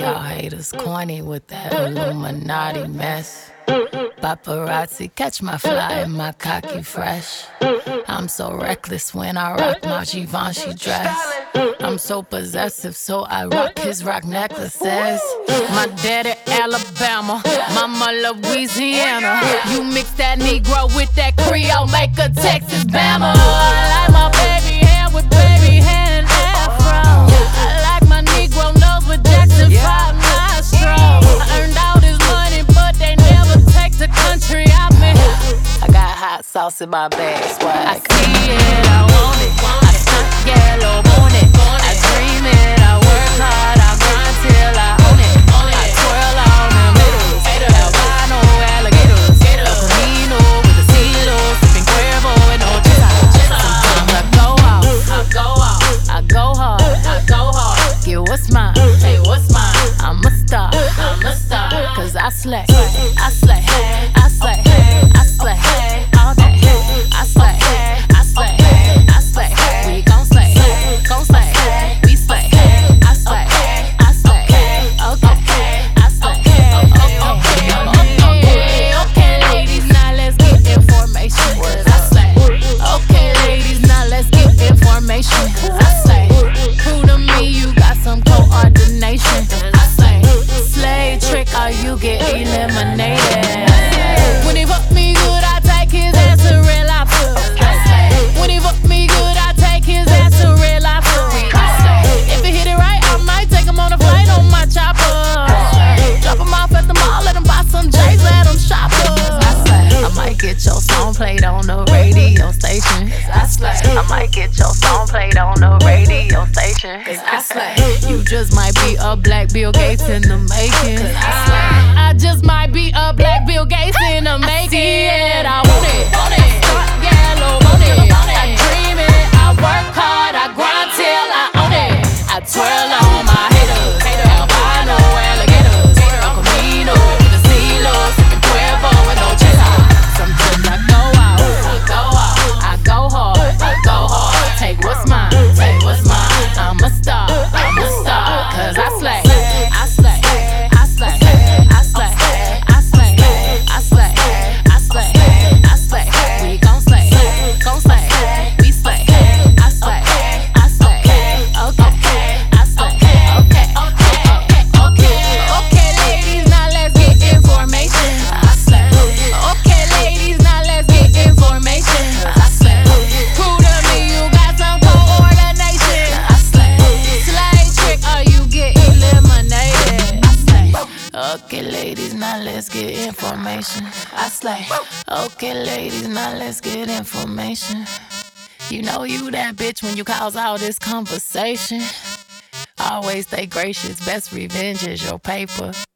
y'all haters corny with that Illuminati mess. Paparazzi catch my fly and my cocky fresh. I'm so reckless when I rock my Givenchy dress. I'm so possessive, so I rock his rock necklaces. My daddy Alabama, mama Louisiana. You mix that Negro with that Creole, make a Texas Bama. I like my baby hair with baby hair and afro. I like my Negro nose with Jackson 5 nostrils. I earned all this money, but they never take the country I'm in. I got hot sauce in my bag, swag. I see it, I want it. I stunt yellow on it. I dream it, I work hard, I grind till I own it. I twirl on them hitters, albino alligators, El Camino with the CeeLo, sipping Cuervo and Ochisa. Sometimes I go out, I go hard, get what's mine, hey what's mine. I'm a star, cause I slay, I slay, I slay, I slay, all day. I slay, I slay, I slay. We gon' slay, we slay. I slay, I slay, okay. I slay, okay, ladies, now let's get information. I slay, okay, ladies, now let's get information. I slay, prove to me you got some coordination. I slay, slay trick or you get eliminated. When he fuck me good, I take his ass to real life. When he fuck me good, I take his ass to real life. If he hit it right, I might take him on a flight on my chopper. Drop him off at the mall, let him buy some J's, let him shop us. I might get your song played on the radio station. I might get your song played on the radio station. You just might be a black Bill Gates in the making. I just might be a black Bill Gates in the making. I see it, I want it. Start yellow, want it. I dream it, I work hard, I grind till I own it. I twirl on my haters, albino alligators, El Camino with the CeeLo, sipping Cuervo and Ochisa. Sometimes I go out, I go hard, take what's mine, I'm a star, cause I slay, I slay, I slay, I slay, I slay, I slay, I slay, I slay. We gon' slay, we slay. I slay, okay, I slay, okay, ladies, now let's get information. I slay, okay, ladies, now let's get information. I slay, prove to me you got some coordination. I slay, slay trick or you get eliminated. I slay, okay, ladies, now let's get information. I slay, okay, ladies, now let's get information. You know you that bitch when you cause all this conversation. Always stay gracious, best revenge is your paper.